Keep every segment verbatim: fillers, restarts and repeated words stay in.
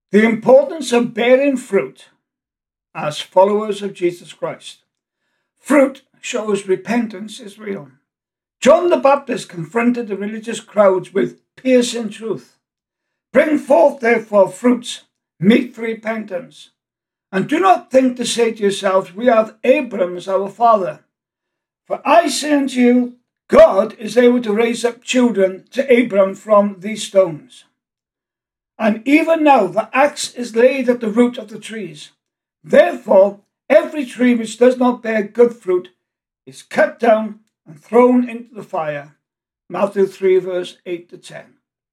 The importance of bearing fruit as followers of Jesus Christ. Fruit shows repentance is real. John the Baptist confronted the religious crowds with piercing truth. Bring forth therefore fruits, meet for repentance. And do not think to say to yourselves, we have Abraham as our father. For I say unto you, God is able to raise up children to Abraham from these stones. And even now the axe is laid at the root of the trees. Therefore, every tree which does not bear good fruit is cut down and thrown into the fire. Matthew three, verse eight to ten.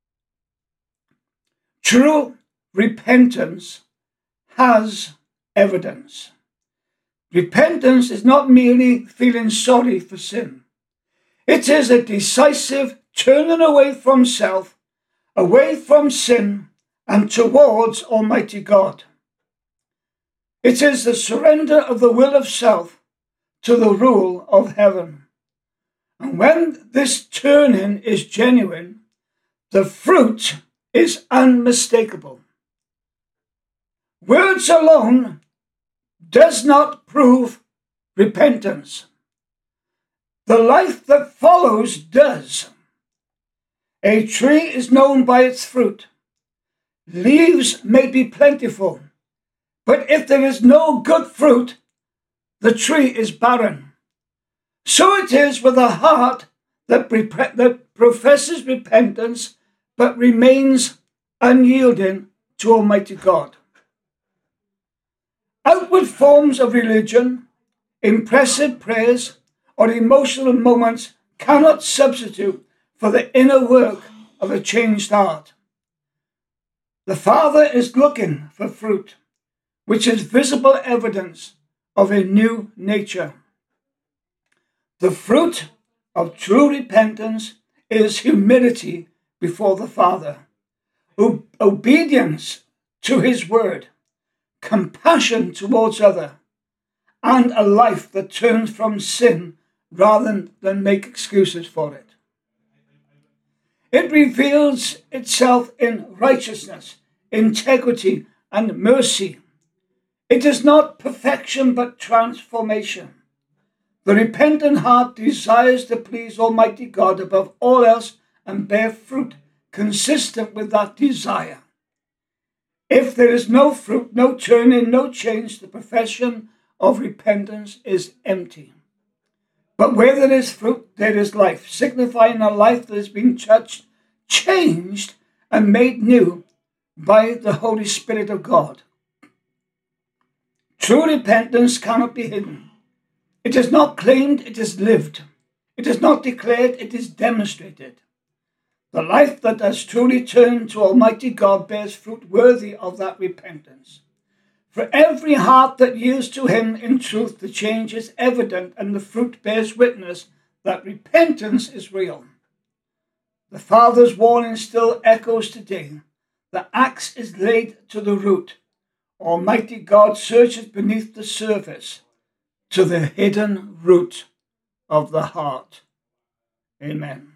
True repentance has evidence. Repentance is not merely feeling sorry for sin. It is a decisive turning away from self, away from sin, and towards Almighty God. It is the surrender of the will of self to the rule of heaven. And when this turning is genuine, the fruit is unmistakable. Words alone does not prove repentance. The life that follows does. A tree is known by its fruit. Leaves may be plentiful, but if there is no good fruit, the tree is barren. So it is with a heart that, rep- that professes repentance but remains unyielding to Almighty God. Outward forms of religion, impressive prayers, or emotional moments cannot substitute for the inner work of a changed heart. The Father is looking for fruit, which is visible evidence of a new nature. The fruit of true repentance is humility before the Father, o- obedience to his word, compassion towards others, and a life that turns from sin rather than make excuses for it. It reveals itself in righteousness, integrity, and mercy. It is not perfection but transformation. The repentant heart desires to please Almighty God above all else and bear fruit consistent with that desire. If there is no fruit, no turning, no change, the profession of repentance is empty. But where there is fruit, there is life, signifying a life that has been touched, changed, and made new by the Holy Spirit of God. True repentance cannot be hidden. It is not claimed, it is lived. It is not declared, it is demonstrated. The life that has truly turned to Almighty God bears fruit worthy of that repentance. For every heart that yields to him in truth, the change is evident and the fruit bears witness that repentance is real. The Father's warning still echoes today. The axe is laid to the root. Almighty God searches beneath the surface to the hidden root of the heart. Amen.